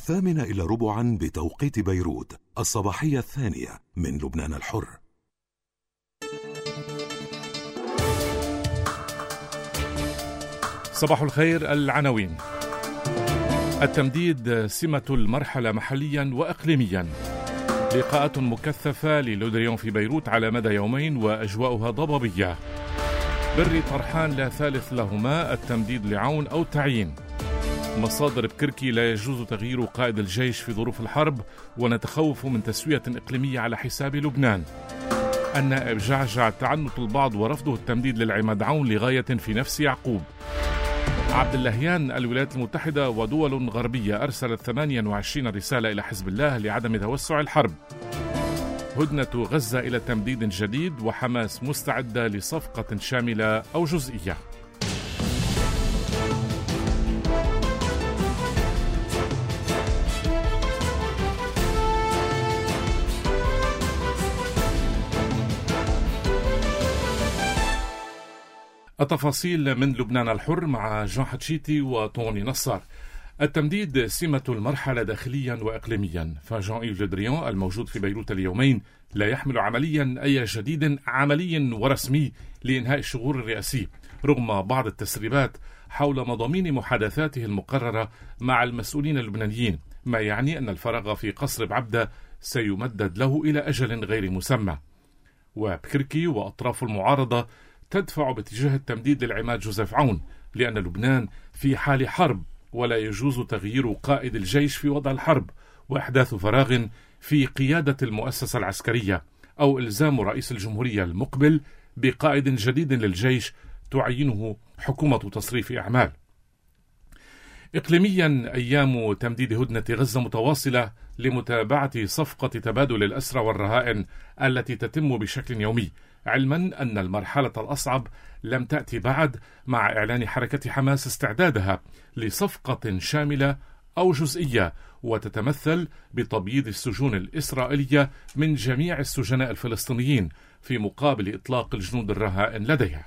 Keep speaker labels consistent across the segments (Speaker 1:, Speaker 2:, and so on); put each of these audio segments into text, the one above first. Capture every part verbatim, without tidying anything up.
Speaker 1: الثامنة إلى ربعا بتوقيت بيروت، الصباحية الثانية من لبنان الحر.
Speaker 2: صباح الخير. العناوين: التمديد سمة المرحلة محليا وإقليميا. لقاءات مكثفة للودريون في بيروت على مدى يومين وأجواؤها ضبابية. بري طرحان لا ثالث لهما، التمديد لعون أو تعيين. مصادر بكركي: لا يجوز تغيير قائد الجيش في ظروف الحرب، ونتخوف من تسوية إقليمية على حساب لبنان. النائب جعجع: تعنت البعض ورفضه التمديد للعماد عون لغاية في نفس يعقوب. عبد اللهيان: الولايات المتحدة ودول غربية أرسلت ثمانية وعشرين رسالة إلى حزب الله لعدم توسع الحرب. هدنة غزة إلى تمديد جديد، وحماس مستعدة لصفقة شاملة أو جزئية. التفاصيل من لبنان الحر مع جان حتشيتي وطوني نصار. التمديد سمة المرحلة داخليا وإقليميا، فجان إيف لودريون الموجود في بيروت اليومين لا يحمل عمليا أي جديد عملي ورسمي لإنهاء الشغور الرئاسي، رغم بعض التسريبات حول مضامين محادثاته المقررة مع المسؤولين اللبنانيين، ما يعني أن الفراغ في قصر بعبدة سيمدد له إلى أجل غير مسمى. وبكركي وأطراف المعارضة تدفع باتجاه التمديد للعماد جوزيف عون، لأن لبنان في حال حرب ولا يجوز تغيير قائد الجيش في وضع الحرب، وإحداث فراغ في قيادة المؤسسة العسكرية، أو إلزام رئيس الجمهورية المقبل بقائد جديد للجيش تعينه حكومة تصريف أعمال. إقليميا، أيام تمديد هدنة غزة متواصلة لمتابعة صفقة تبادل الأسرى والرهائن التي تتم بشكل يومي، علما أن المرحلة الأصعب لم تأتي بعد، مع إعلان حركة حماس استعدادها لصفقة شاملة أو جزئية، وتتمثل بتبييض السجون الإسرائيلية من جميع السجناء الفلسطينيين في مقابل إطلاق الجنود الرهائن لديها.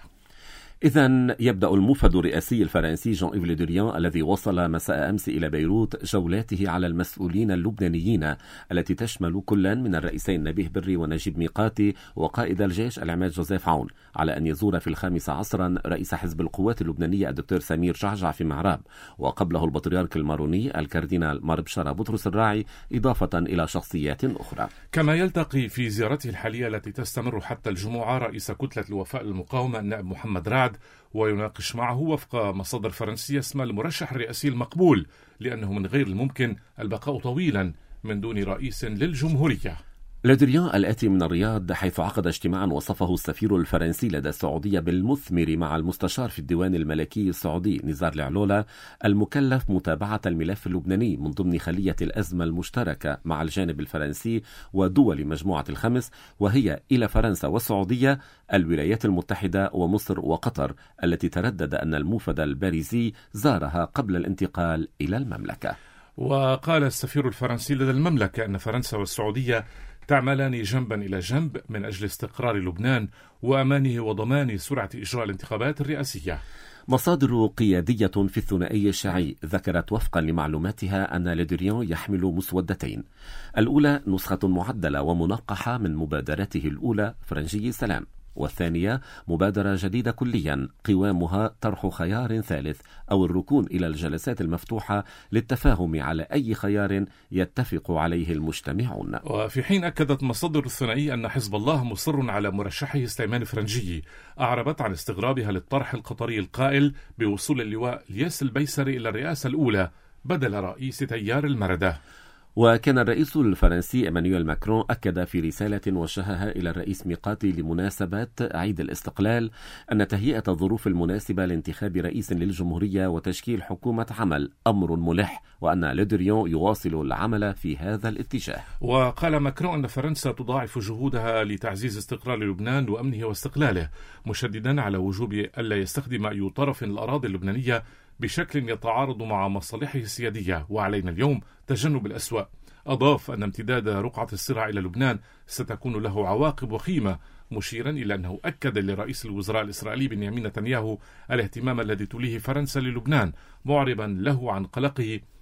Speaker 3: إذن يبدأ الموفد الرئاسي الفرنسي جان إيف لودريون الذي وصل مساء أمس إلى بيروت جولاته على المسؤولين اللبنانيين التي تشمل كلا من الرئيسين نبيه بري ونجيب ميقاتي وقائد الجيش العماد جوزيف عون، على أن يزور في الخامسة عصرا رئيس حزب القوات اللبنانية الدكتور سمير جعجع في معراب، وقبله البطريرك الماروني الكاردينال ماربشارا بطرس الراعي، إضافة إلى شخصيات أخرى.
Speaker 2: كما يلتقي في زيارته الحالية التي تستمر حتى الجمعة رئيس كتلة الوفاء للمقاومة النائب محمد رعد، ويناقش معه وفق مصادر فرنسية اسم المرشح الرئاسي المقبول، لأنه من غير الممكن البقاء طويلا من دون رئيس للجمهورية.
Speaker 3: لودريون الآتي من الرياض، حيث عقد اجتماعا وصفه السفير الفرنسي لدى السعودية بالمثمر مع المستشار في الديوان الملكي السعودي نزار العلولة، المكلف متابعة الملف اللبناني من ضمن خلية الأزمة المشتركة مع الجانب الفرنسي ودول مجموعة الخمس، وهي إلى فرنسا والسعودية، الولايات المتحدة ومصر وقطر، التي تردد أن الموفد الباريزي زارها قبل الانتقال إلى المملكة.
Speaker 2: وقال السفير الفرنسي لدى المملكة أن فرنسا والسعودية تعملان جنبا إلى جنب من أجل استقرار لبنان وأمانه وضمان سرعة إجراء الانتخابات الرئاسية.
Speaker 3: مصادر قيادية في الثنائي الشيعي ذكرت وفقا لمعلوماتها أن لودريون يحمل مسودتين، الأولى نسخة معدلة ومنقحة من مبادرته الأولى فرنجي سلام، والثانية مبادرة جديدة كليا قوامها طرح خيار ثالث أو الركون إلى الجلسات المفتوحة للتفاهم على أي خيار يتفق عليه المجتمعون.
Speaker 2: وفي حين أكدت مصادر الثنائي أن حزب الله مصر على مرشحه سليمان فرنجي، أعربت عن استغرابها للطرح القطري القائل بوصول اللواء الياس البيسري إلى الرئاسة الأولى بدل رئيس تيار المردة.
Speaker 3: وكان الرئيس الفرنسي إيمانويل ماكرون أكد في رسالة وجهها إلى الرئيس ميقاتي لمناسبة عيد الاستقلال أن تهيئة الظروف المناسبة لانتخاب رئيس للجمهورية وتشكيل حكومة عمل أمر ملح، وأن لودريون يواصل العمل في هذا الاتجاه.
Speaker 2: وقال ماكرون أن فرنسا تضاعف جهودها لتعزيز استقرار لبنان وأمنه واستقلاله، مشددا على وجوب ألا يستخدم أي طرف الأراضي اللبنانية بشكل يتعارض مع مصالحه السيادية، وعلينا اليوم تجنب الأسوأ. أضاف أن امتداد رقعة الصراع إلى لبنان ستكون له عواقب وخيمة، مشيرا إلى أنه أكد لرئيس الوزراء الإسرائيلي بنيامين نتنياهو الاهتمام الذي توليه فرنسا للبنان، معربا له عن قلقه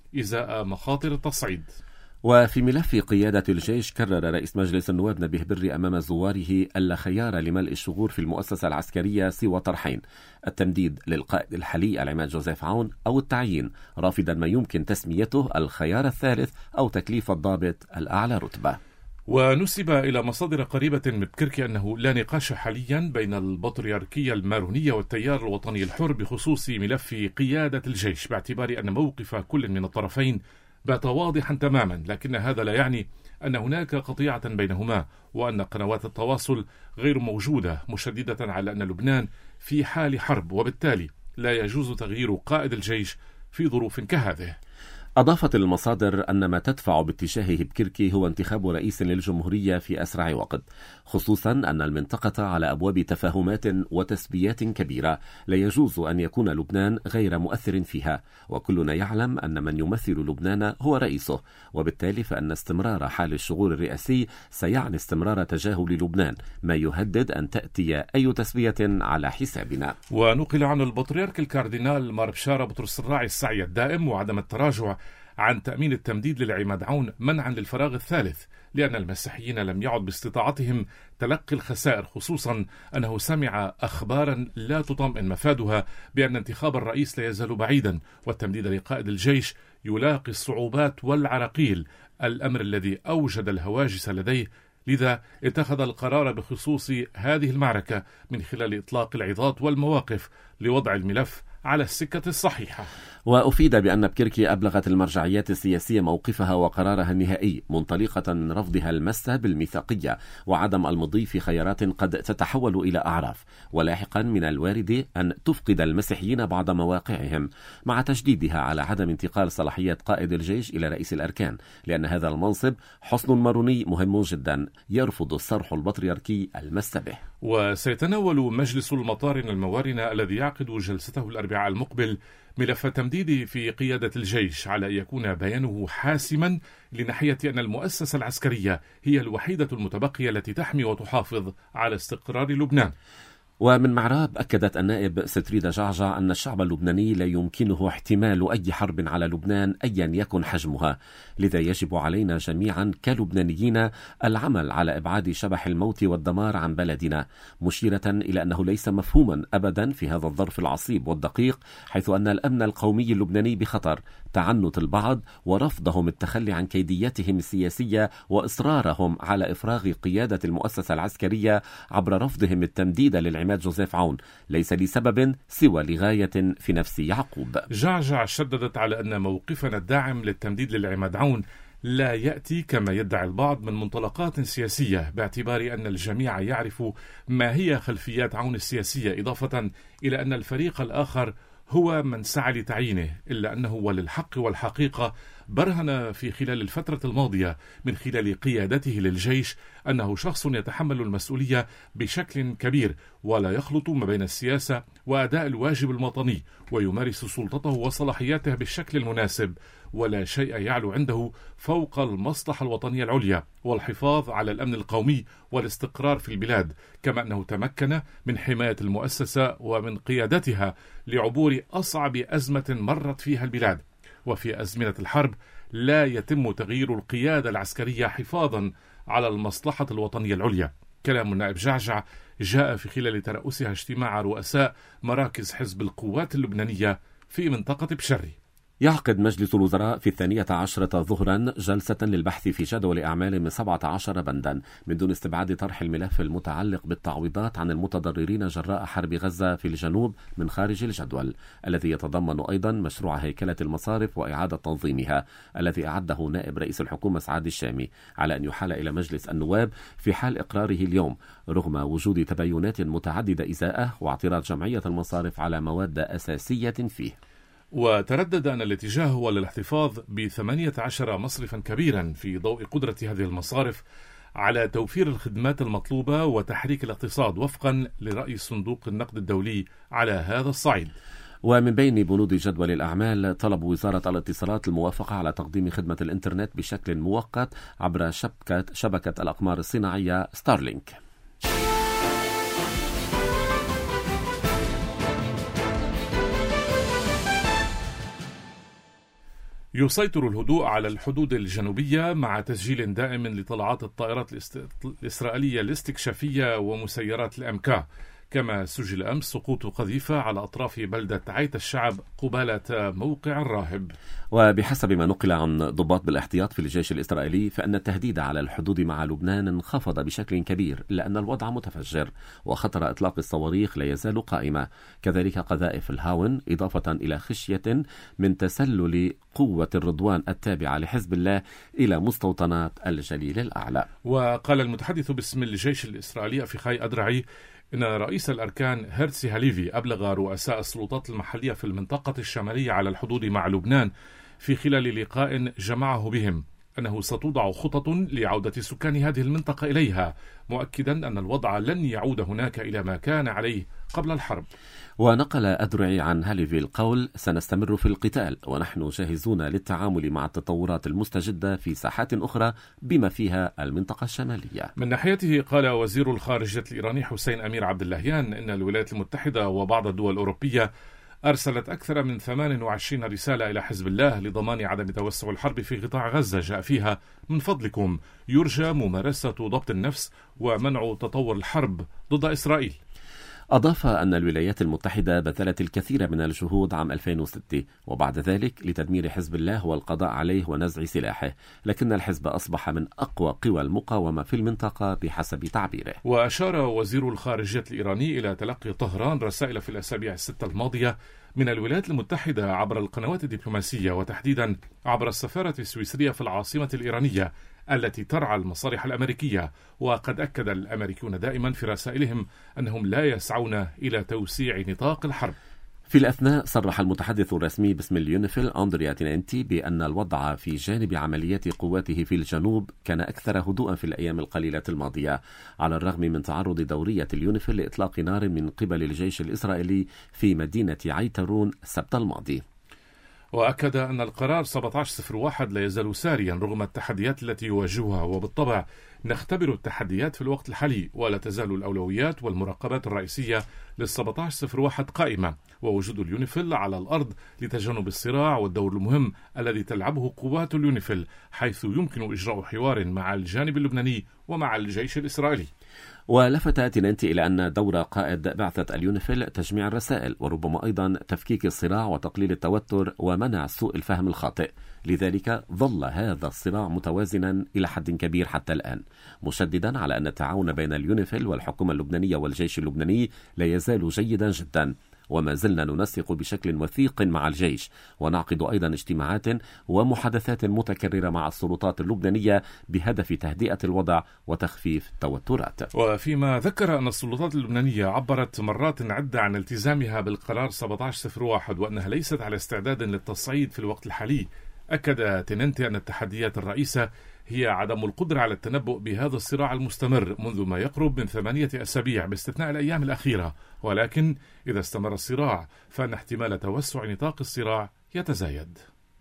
Speaker 2: إزاء مخاطر التصعيد.
Speaker 3: وفي ملف قيادة الجيش، كرر رئيس مجلس النواب نبيه بري أمام زواره ألا خيار لملء الشغور في المؤسسة العسكرية سوى طرحين: التمديد للقائد الحالي العماد جوزيف عون أو التعيين، رافضا ما يمكن تسميته الخيار الثالث أو تكليف الضابط الأعلى رتبة.
Speaker 2: ونسب إلى مصادر قريبة من بكركي أنه لا نقاش حاليا بين البطريركية المارونية والتيار الوطني الحر بخصوص ملف قيادة الجيش، باعتبار أن موقف كل من الطرفين بات واضحا تماما، لكن هذا لا يعني أن هناك قطيعة بينهما، وأن قنوات التواصل غير موجودة، مشددة على أن لبنان في حال حرب، وبالتالي لا يجوز تغيير قائد الجيش في ظروف كهذه.
Speaker 3: أضافت المصادر أن ما تدفع باتجاهه بكركي هو انتخاب رئيس للجمهورية في أسرع وقت، خصوصا أن المنطقة على أبواب تفاهمات وتسبيات كبيرة لا يجوز أن يكون لبنان غير مؤثر فيها، وكلنا يعلم أن من يمثل لبنان هو رئيسه، وبالتالي فأن استمرار حال الشغور الرئاسي سيعني استمرار تجاهل لبنان، ما يهدد أن تأتي أي تسبية على حسابنا.
Speaker 2: ونقل عن البطريرك الكاردينال مار بشارة بطرس الراعي السعي الدائم وعدم التراجع عن تأمين التمديد للعماد عون منعا للفراغ الثالث، لأن المسيحيين لم يعد باستطاعتهم تلقي الخسائر، خصوصا أنه سمع أخبارا لا تطمئن مفادها بأن انتخاب الرئيس لا يزال بعيدا، والتمديد لقائد الجيش يلاقي الصعوبات والعراقيل، الأمر الذي أوجد الهواجس لديه. لذا اتخذ القرار بخصوص هذه المعركة من خلال إطلاق العظات والمواقف لوضع الملف على السكة الصحيحة.
Speaker 3: وأفيد بأن بكركي أبلغت المرجعيات السياسية موقفها وقرارها النهائي، منطلقة من رفضها المس بالميثاقية وعدم المضي في خيارات قد تتحول إلى أعراف، ولاحقا من الوارد أن تفقد المسيحيين بعض مواقعهم، مع تشديدها على عدم انتقال صلاحيات قائد الجيش إلى رئيس الأركان، لأن هذا المنصب حصن ماروني مهم جدا يرفض الصرح البطريركي المس به.
Speaker 2: وسيتناول مجلس المطارن الموارنة الذي يعقد جلسته الأربعاء المقبل ملف التمديد في قيادة الجيش، على أن يكون بيانه حاسما لناحية أن المؤسسة العسكرية هي الوحيدة المتبقية التي تحمي وتحافظ على استقرار لبنان.
Speaker 3: ومن معراب أكدت النائب ستريدة جعجع أن الشعب اللبناني لا يمكنه احتمال أي حرب على لبنان أيا يكن حجمها، لذا يجب علينا جميعا كلبنانيين العمل على إبعاد شبح الموت والدمار عن بلدنا، مشيرة إلى أنه ليس مفهوما أبدا في هذا الظرف العصيب والدقيق، حيث أن الأمن القومي اللبناني بخطر، تعنت البعض ورفضهم التخلي عن كيدياتهم السياسية وإصرارهم على إفراغ قيادة المؤسسة العسكرية عبر رفضهم التمديد للعماد جوزيف عون ليس لسبب سوى لغاية في نفس يعقوب.
Speaker 2: جعجع شددت على أن موقفنا الداعم للتمديد للعماد عون لا يأتي كما يدعي البعض من منطلقات سياسية، باعتبار أن الجميع يعرف ما هي خلفيات عون السياسية، إضافة إلى أن الفريق الآخر هو من سعى لتعيينه، إلا أنه وللحق والحقيقة برهن في خلال الفترة الماضية من خلال قيادته للجيش أنه شخص يتحمل المسؤولية بشكل كبير، ولا يخلط ما بين السياسة وأداء الواجب الوطني، ويمارس سلطته وصلاحياته بالشكل المناسب، ولا شيء يعلو عنده فوق المصلحة الوطنية العليا والحفاظ على الأمن القومي والاستقرار في البلاد، كما أنه تمكن من حماية المؤسسة ومن قيادتها لعبور أصعب أزمة مرت فيها البلاد. وفي أزمنة الحرب لا يتم تغيير القيادة العسكرية حفاظا على المصلحة الوطنية العليا. كلام النائب جعجع جاء في خلال ترأسها اجتماع رؤساء مراكز حزب القوات اللبنانية في منطقة بشري.
Speaker 3: يعقد مجلس الوزراء في الثانية عشرة ظهرا جلسة للبحث في جدول أعمال من سبعة عشر بندا من دون استبعاد طرح الملف المتعلق بالتعويضات عن المتضررين جراء حرب غزة في الجنوب من خارج الجدول، الذي يتضمن أيضا مشروع هيكلة المصارف وإعادة تنظيمها الذي أعده نائب رئيس الحكومة سعد الشامي، على أن يحال إلى مجلس النواب في حال إقراره اليوم، رغم وجود تباينات متعددة إزاءه واعتراض جمعية المصارف على مواد أساسية فيه.
Speaker 2: وتردد أن الاتجاه هو للاحتفاظ بثمانية عشر مصرفا كبيرا في ضوء قدرة هذه المصارف على توفير الخدمات المطلوبة وتحريك الاقتصاد وفقا لرأي صندوق النقد الدولي على هذا الصعيد.
Speaker 3: ومن بين بنود جدول الأعمال طلب وزارة الاتصالات الموافقة على تقديم خدمة الإنترنت بشكل مؤقت عبر شبكة, شبكة الأقمار الصناعية ستارلينك.
Speaker 2: يسيطر الهدوء على الحدود الجنوبية مع تسجيل دائم لطلعات الطائرات الإسرائيلية الاستكشافية ومسيرات الأمكا، كما سجل أمس سقوط قذيفة على أطراف بلدة عيت الشعب قبالة موقع الراهب.
Speaker 3: وبحسب ما نقل عن ضباط بالاحتياط في الجيش الإسرائيلي فإن التهديد على الحدود مع لبنان انخفض بشكل كبير لأن الوضع متفجر وخطر إطلاق الصواريخ لا يزال قائمة، كذلك قذائف الهاون، إضافة إلى خشية من تسلل قوة الرضوان التابعة لحزب الله إلى مستوطنات الجليل الأعلى.
Speaker 2: وقال المتحدث باسم الجيش الإسرائيلي أفيخاي أدرعي إن رئيس الأركان هيرتسي هاليفي أبلغ رؤساء السلطات المحلية في المنطقة الشمالية على الحدود مع لبنان في خلال لقاء جمعه بهم أنه ستوضع خطط لعودة سكان هذه المنطقة إليها، مؤكدا أن الوضع لن يعود هناك إلى ما كان عليه قبل الحرب.
Speaker 3: ونقل أدرعي عن هاليفي القول: سنستمر في القتال ونحن جاهزون للتعامل مع التطورات المستجدة في ساحات أخرى بما فيها المنطقة الشمالية.
Speaker 2: من ناحيته قال وزير الخارجية الإيراني حسين أمير عبد اللهيان إن الولايات المتحدة وبعض الدول الأوروبية أرسلت أكثر من ثمانية وعشرين رسالة إلى حزب الله لضمان عدم توسع الحرب في قطاع غزة، جاء فيها: من فضلكم يرجى ممارسة ضبط النفس ومنع تطور الحرب ضد إسرائيل.
Speaker 3: أضاف أن الولايات المتحدة بذلت الكثير من الجهود عام ألفين وستة وبعد ذلك لتدمير حزب الله والقضاء عليه ونزع سلاحه، لكن الحزب أصبح من أقوى قوى المقاومة في المنطقة بحسب تعبيره.
Speaker 2: وأشار وزير الخارجية الإيراني إلى تلقي طهران رسائل في الأسابيع الستة الماضية من الولايات المتحدة عبر القنوات الدبلوماسية وتحديدا عبر السفارة السويسرية في العاصمة الإيرانية التي ترعى المصالح الأمريكية، وقد أكد الأمريكيون دائما في رسائلهم أنهم لا يسعون إلى توسيع نطاق الحرب.
Speaker 3: في الأثناء صرح المتحدث الرسمي باسم اليونيفيل أندريا تيننتي بأن الوضع في جانب عمليات قواته في الجنوب كان أكثر هدوءا في الأيام القليلة الماضية، على الرغم من تعرض دورية اليونيفيل لإطلاق نار من قبل الجيش الإسرائيلي في مدينة عيترون السبت الماضي.
Speaker 2: وأكد أن القرار سبعة عشر صفر واحد لا يزال ساريا رغم التحديات التي يواجهها، وبالطبع نختبر التحديات في الوقت الحالي ولا تزال الأولويات والمراقبات الرئيسية لل سبعة عشر صفر واحد قائمة، ووجود اليونيفيل على الأرض لتجنب الصراع والدور المهم الذي تلعبه قوات اليونيفيل، حيث يمكن إجراء حوار مع الجانب اللبناني ومع الجيش الإسرائيلي.
Speaker 3: ولفت تيننتي إلى أن دور قائد بعثة اليونيفيل تجميع الرسائل وربما أيضا تفكيك الصراع وتقليل التوتر ومنع سوء الفهم الخاطئ، لذلك ظل هذا الصراع متوازنا إلى حد كبير حتى الآن، مشددا على أن التعاون بين اليونيفيل والحكومة اللبنانية والجيش اللبناني لا يزال جيدا جدا، وما زلنا ننسق بشكل وثيق مع الجيش ونعقد أيضا اجتماعات ومحادثات متكررة مع السلطات اللبنانية بهدف تهدئة الوضع وتخفيف التوترات.
Speaker 2: وفيما ذكر أن السلطات اللبنانية عبرت مرات عدة عن التزامها بالقرار سبعة عشر صفر واحد وأنها ليست على استعداد للتصعيد في الوقت الحالي، أكد تيننتي أن التحديات الرئيسة هي عدم القدرة على التنبؤ بهذا الصراع المستمر منذ ما يقرب من ثمانية أسابيع باستثناء الأيام الأخيرة، ولكن إذا استمر الصراع فإن احتمال توسع نطاق الصراع يتزايد.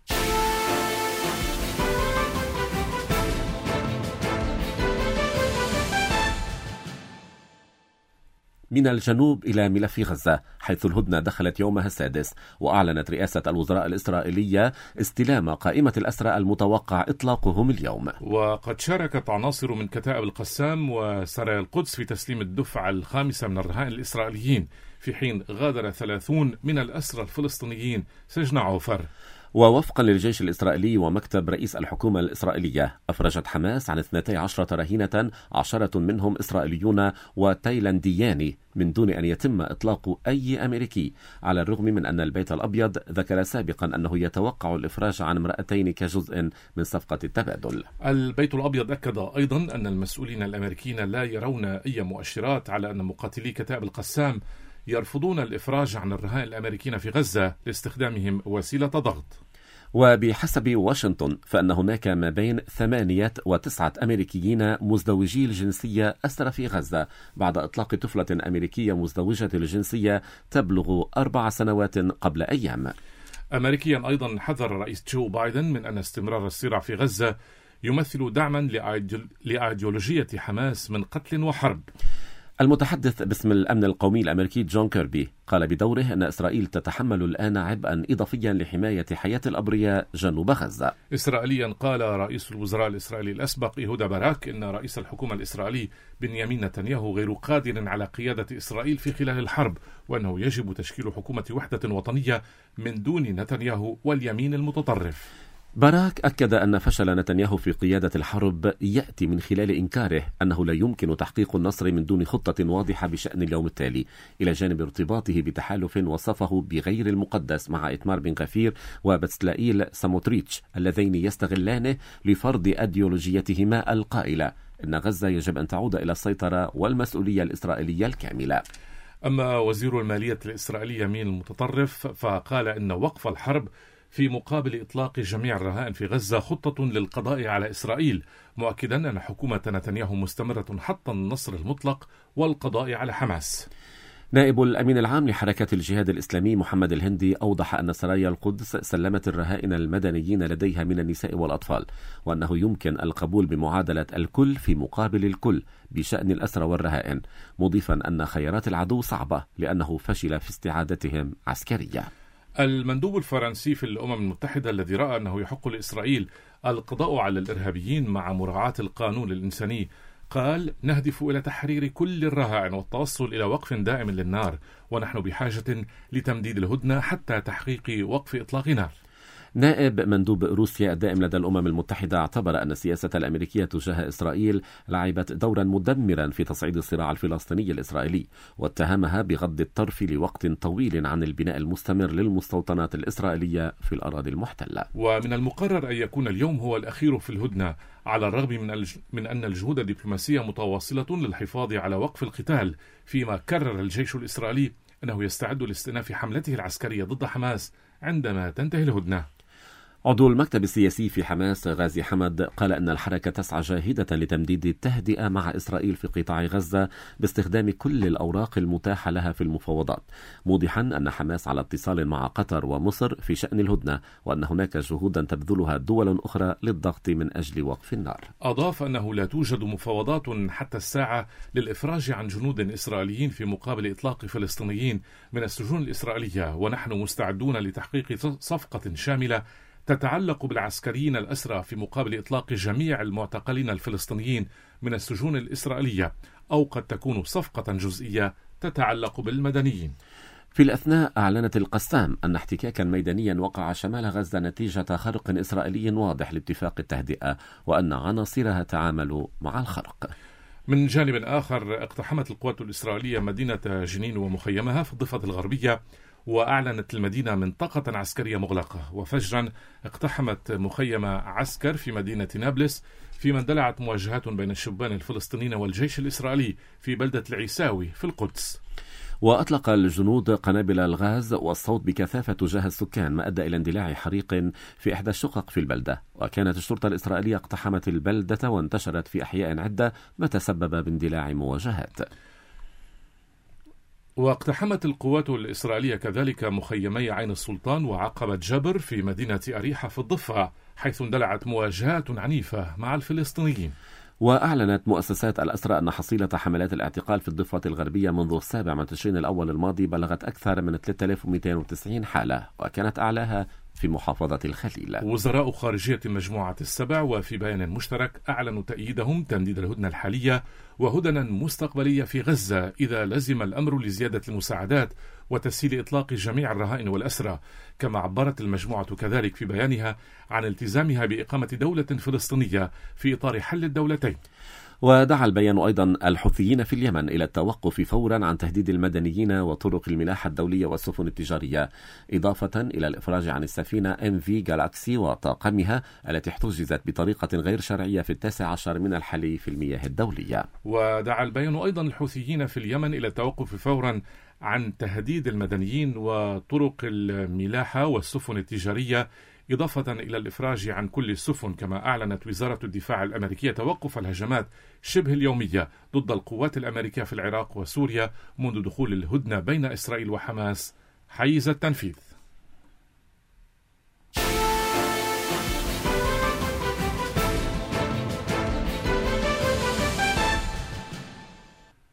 Speaker 3: من الجنوب إلى ملف غزة، حيث الهدنة دخلت يومها السادس، وأعلنت رئاسة الوزراء الإسرائيلية استلام قائمة الأسرى المتوقع إطلاقهم اليوم.
Speaker 2: وقد شاركت عناصر من كتائب القسام وسرايا القدس في تسليم الدفعة الخامسة من الرهائن الإسرائيليين، في حين غادر ثلاثون من الأسرى الفلسطينيين سجن عوفر.
Speaker 3: ووفقا للجيش الإسرائيلي ومكتب رئيس الحكومة الإسرائيلية، أفرجت حماس عن اثنتي عشرة رهينة، عشرة منهم إسرائيليون وتايلانديان، من دون أن يتم إطلاق أي أمريكي، على الرغم من أن البيت الأبيض ذكر سابقا أنه يتوقع الإفراج عن امرأتين كجزء من صفقة التبادل.
Speaker 2: البيت الأبيض أكد أيضا أن المسؤولين الأمريكيين لا يرون أي مؤشرات على أن مقاتلي كتائب القسام يرفضون الإفراج عن الرهائن الأمريكيين في غزة لاستخدامهم وسيلة ضغط.
Speaker 3: وبحسب واشنطن فإن هناك ما بين ثمانية وتسعة أمريكيين مزدوجي الجنسية أسرى في غزة بعد إطلاق طفلة أمريكية مزدوجة الجنسية تبلغ أربع سنوات قبل أيام.
Speaker 2: أمريكيا أيضا حذر الرئيس جو بايدن من أن استمرار الصراع في غزة يمثل دعما لأيديولوجية حماس من قتل وحرب.
Speaker 3: المتحدث باسم الأمن القومي الأمريكي جون كيربي قال بدوره أن إسرائيل تتحمل الآن عبئا إضافيا لحماية حياة الأبرياء جنوب غزة.
Speaker 2: إسرائيليا قال رئيس الوزراء الإسرائيلي الأسبق يهودا باراك إن رئيس الحكومة الإسرائيلي بنيامين نتنياهو غير قادر على قيادة إسرائيل في خلال الحرب، وأنه يجب تشكيل حكومة وحدة وطنية من دون نتنياهو واليمين المتطرف.
Speaker 3: باراك أكد أن فشل نتنياهو في قيادة الحرب يأتي من خلال إنكاره أنه لا يمكن تحقيق النصر من دون خطة واضحة بشأن اليوم التالي، إلى جانب ارتباطه بتحالف وصفه بغير المقدس مع إتمار بن غفير وبتسلائيل ساموتريتش اللذين يستغلانه لفرض أيديولوجيتهما القائلة إن غزة يجب أن تعود إلى السيطرة والمسؤولية الإسرائيلية الكاملة.
Speaker 2: أما وزير المالية الإسرائيلي يمين المتطرف فقال إن وقف الحرب في مقابل إطلاق جميع الرهائن في غزة خطة للقضاء على إسرائيل، مؤكدا أن حكومة نتنياهو مستمرة حتى النصر المطلق والقضاء على حماس.
Speaker 3: نائب الأمين العام لحركة الجهاد الإسلامي محمد الهندي أوضح أن سرايا القدس سلمت الرهائن المدنيين لديها من النساء والأطفال، وأنه يمكن القبول بمعادلة الكل في مقابل الكل بشأن الأسرى والرهائن، مضيفا أن خيارات العدو صعبة لأنه فشل في استعادتهم عسكريا.
Speaker 2: المندوب الفرنسي في الأمم المتحدة الذي رأى أنه يحق لإسرائيل القضاء على الإرهابيين مع مراعاة القانون الإنساني قال: نهدف إلى تحرير كل الرهائن والتوصل إلى وقف دائم للنار، ونحن بحاجة لتمديد الهدنة حتى تحقيق وقف إطلاق نار.
Speaker 3: نائب مندوب روسيا الدائم لدى الأمم المتحدة اعتبر أن السياسة الأمريكية تجاه إسرائيل لعبت دورا مدمرا في تصعيد الصراع الفلسطيني الإسرائيلي، واتهمها بغض الطرف لوقت طويل عن البناء المستمر للمستوطنات الإسرائيلية في الأراضي المحتلة.
Speaker 2: ومن المقرر أن يكون اليوم هو الأخير في الهدنة، على الرغم من, الج... من أن الجهود الدبلوماسية متواصلة للحفاظ على وقف القتال، فيما كرر الجيش الإسرائيلي أنه يستعد لاستئناف حملته العسكرية ضد حماس عندما تنتهي الهدنة.
Speaker 3: عضو المكتب السياسي في حماس غازي حمد قال أن الحركة تسعى جاهدة لتمديد التهدئة مع إسرائيل في قطاع غزة باستخدام كل الأوراق المتاحة لها في المفاوضات، موضحا أن حماس على اتصال مع قطر ومصر في شأن الهدنة، وأن هناك جهودا تبذلها دول أخرى للضغط من أجل وقف النار.
Speaker 2: أضاف أنه لا توجد مفاوضات حتى الساعة للإفراج عن جنود إسرائيليين في مقابل إطلاق فلسطينيين من السجون الإسرائيلية، ونحن مستعدون لتحقيق صفقة شاملة تتعلق بالعسكريين الأسرى في مقابل إطلاق جميع المعتقلين الفلسطينيين من السجون الإسرائيلية، أو قد تكون صفقة جزئية تتعلق بالمدنيين.
Speaker 3: في الأثناء أعلنت القسام أن احتكاكا ميدانيا وقع شمال غزة نتيجة خرق إسرائيلي واضح لاتفاق التهدئة، وأن عناصرها تعاملوا مع الخرق.
Speaker 2: من جانب آخر، اقتحمت القوات الإسرائيلية مدينة جنين ومخيمها في الضفة الغربية، وأعلنت المدينة منطقة عسكرية مغلقة، وفجرا اقتحمت مخيم عسكر في مدينة نابلس، فيما اندلعت مواجهات بين الشبان الفلسطينيين والجيش الإسرائيلي في بلدة العيساوي في القدس.
Speaker 3: وأطلق الجنود قنابل الغاز والصوت بكثافة تجاه السكان، ما أدى إلى اندلاع حريق في إحدى الشقق في البلدة، وكانت الشرطة الإسرائيلية اقتحمت البلدة وانتشرت في أحياء عدة، ما تسبب باندلاع مواجهات.
Speaker 2: واقتحمت القوات الإسرائيلية كذلك مخيمي عين السلطان وعقبة جبر في مدينة أريحة في الضفة، حيث اندلعت مواجهات عنيفة مع الفلسطينيين.
Speaker 3: وأعلنت مؤسسات الأسرى أن حصيلة حملات الاعتقال في الضفة الغربية منذ السابع من تشرين الأول الماضي بلغت أكثر من ثلاثة آلاف ومئتين وتسعين حالة، وكانت أعلاها في محافظة الخليل.
Speaker 2: وزراء خارجية المجموعة السبع وفي بيان مشترك أعلنوا تأييدهم تمديد الهدنة الحالية وهدنة مستقبلية في غزة إذا لزم الأمر لزيادة المساعدات وتسهيل إطلاق جميع الرهائن والأسرى. كما عبرت المجموعة كذلك في بيانها عن التزامها بإقامة دولة فلسطينية في إطار حل الدولتين.
Speaker 3: ودعا البيان أيضا الحوثيين في اليمن إلى التوقف فورا عن تهديد المدنيين وطرق الملاحة الدولية والسفن التجارية، إضافة إلى الإفراج عن السفينة إم في جالاكسي وطاقمها التي احتجزت بطريقة غير شرعية في التاسع عشر من الحلي في المياه الدولية.
Speaker 2: ودعا البيان أيضا الحوثيين في اليمن إلى التوقف فورا عن تهديد المدنيين وطرق الملاحة والسفن التجارية، إضافة إلى الإفراج عن كل السفن. كما أعلنت وزارة الدفاع الأمريكية توقف الهجمات شبه اليومية ضد القوات الأمريكية في العراق وسوريا منذ دخول الهدنة بين إسرائيل وحماس حيز التنفيذ.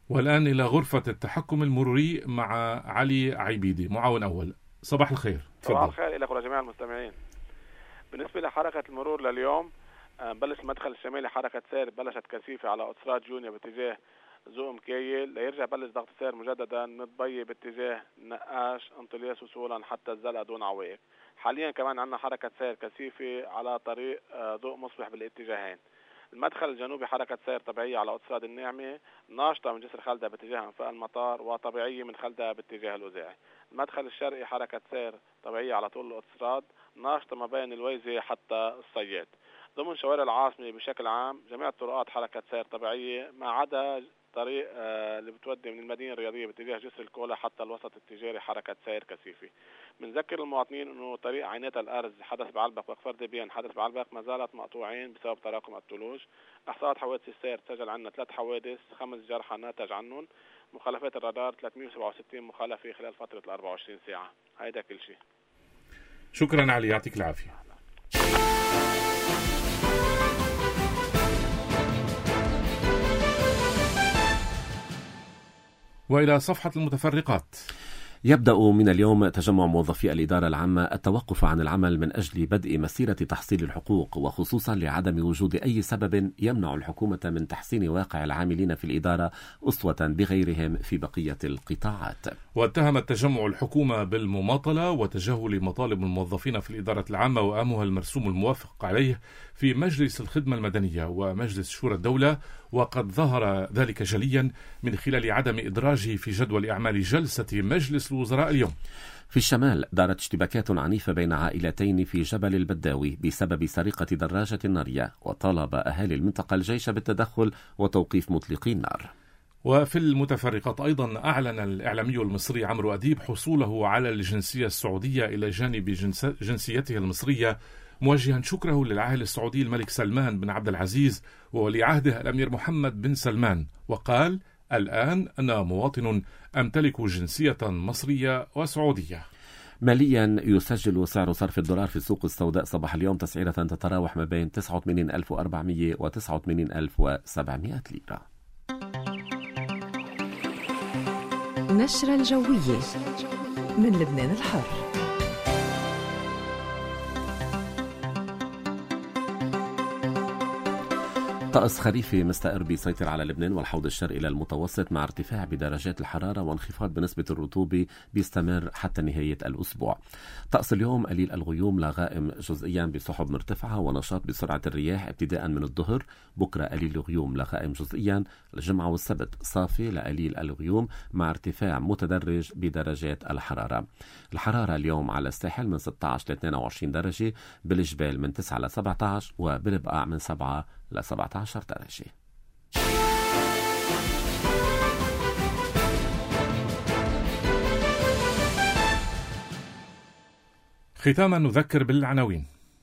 Speaker 2: والآن إلى غرفة التحكم المروري مع علي عيبيدي معاون أول. صباح الخير.
Speaker 4: صباح الخير لكم جميع المستمعين. بالنسبة لحركة المرور لليوم، بلش المدخل الشمالي حركة سير بلشت كثيفة على أوتوستراد جونيا باتجاه زوق مكيل، ليرجع بلش ضغط السير مجددا من ضبي باتجاه نقاش انطلياس وصولا حتى الزلقة دون عوائق. حاليا كمان عندنا حركة سير كثيفة على طريق ضوء مصبح بالاتجاهين. المدخل الجنوبي حركة سير طبيعية على أوتوستراد النعمة ناشطة من جسر خلدة باتجاه أنفاق المطار وطبيعية من خلدة باتجاه الوزاعي. المدخل الشرقي حركة سير طبيعية على طول الأوتوستراد ناشطة ما بين الويزة حتى الصياد. ضمن شوارع العاصمة بشكل عام جميع الطرقات حركة سير طبيعية ما عدا طريق اللي بتودي من المدينة الرياضية باتجاه جسر الكولا حتى الوسط التجاري حركة سير كثيفة. بنذكر المواطنين انه طريق عينات الارز حدث بعلبك وكفر دبيان حدث بعلبك ما زالت مقطوعين بسبب تراكم الثلوج. احصاءات حوادث السير سجل عنا ثلاث حوادث، خمس جرحى ناتج عنهم. مخالفات الرادار ثلاثمئة وسبعة وستين مخالفة خلال فترة الأربعة وعشرين ساعة. هيدا كل شيء.
Speaker 2: شكرا علي، يعطيك العافية. وإلى صفحة المتفرقات.
Speaker 3: يبدأ من اليوم تجمع موظفي الإدارة العامة التوقف عن العمل من أجل بدء مسيرة تحصيل الحقوق، وخصوصا لعدم وجود أي سبب يمنع الحكومة من تحسين واقع العاملين في الإدارة أسوة بغيرهم في بقية القطاعات.
Speaker 2: واتهم التجمع الحكومة بالمماطلة وتجاهل مطالب الموظفين في الإدارة العامة وأهمها المرسوم الموافق عليه في مجلس الخدمة المدنية ومجلس شورى الدولة، وقد ظهر ذلك جليا من خلال عدم إدراجه في جدول أعمال جلسة مجلس الوزراء اليوم.
Speaker 3: في الشمال دارت اشتباكات عنيفة بين عائلتين في جبل البداوي بسبب سرقة دراجة نارية، وطالب أهالي المنطقة الجيش بالتدخل وتوقيف مطلقي النار.
Speaker 2: وفي المتفرقات أيضا أعلن الإعلامي المصري عمرو أديب حصوله على الجنسية السعودية إلى جانب جنس جنسيته المصرية، موجها شكره للعاهل السعودي الملك سلمان بن عبد العزيز وولي عهده الأمير محمد بن سلمان، وقال: الآن أنا مواطن أمتلك جنسية مصرية وسعودية.
Speaker 3: ماليا يسجل سعر صرف الدولار في السوق السوداء صباح اليوم تسعيرة تتراوح ما بين تسعة وثمانين ألف وأربعمئة وتسعة وثمانين ألف وسبعمئة ليرة.
Speaker 5: نشرة الجوية من لبنان الحر.
Speaker 3: طقس خريفي مستقر بيسيطر على لبنان والحوض الشرقي للمتوسط، مع ارتفاع بدرجات الحرارة وانخفاض بنسبة الرطوبة بيستمر حتى نهاية الأسبوع. طقس اليوم قليل الغيوم لغائم جزئيا بسحب مرتفعة ونشاط بسرعة الرياح ابتداء من الظهر. بكرة قليل الغيوم لغائم جزئيا. الجمعة والسبت صافي لقليل الغيوم مع ارتفاع متدرج بدرجات الحرارة. الحرارة اليوم على الساحل من ستة عشر ل اثنين وعشرين درجة، بالجبال من تسعة ل سبعة عشر، وبالبقاع من سبعة ل سبعة عشر درجة.
Speaker 2: ختاما نذكر بالعناوين.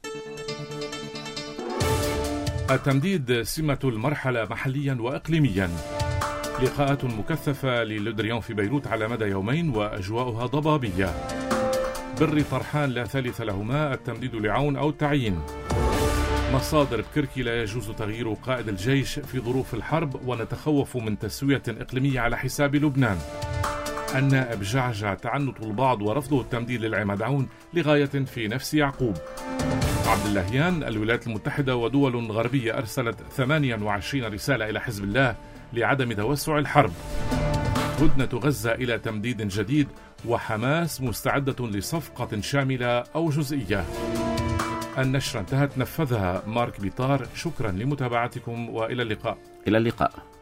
Speaker 2: التمديد سمة المرحلة محليا وإقليميا. لقاءات مكثفة للودريان في بيروت على مدى يومين وأجواؤها ضبابية. بر طرحان لا ثالث لهما، التمديد لعون أو تعيين. مصادر بكركي لا يجوز تغيير قائد الجيش في ظروف الحرب ونتخوف من تسوية إقليمية على حساب لبنان. النائب جعجع تعنت البعض ورفضه التمديد للعماد عون لغاية في نفس يعقوب. عبد اللهيان الولايات المتحدة ودول غربية أرسلت ثمانية وعشرين رسالة إلى حزب الله لعدم توسع الحرب. هدنة غزة إلى تمديد جديد، وحماس مستعدة لصفقة شاملة أو جزئية. النشرة انتهت، نفذها مارك بيطار. شكرا لمتابعتكم وإلى اللقاء.
Speaker 3: إلى اللقاء.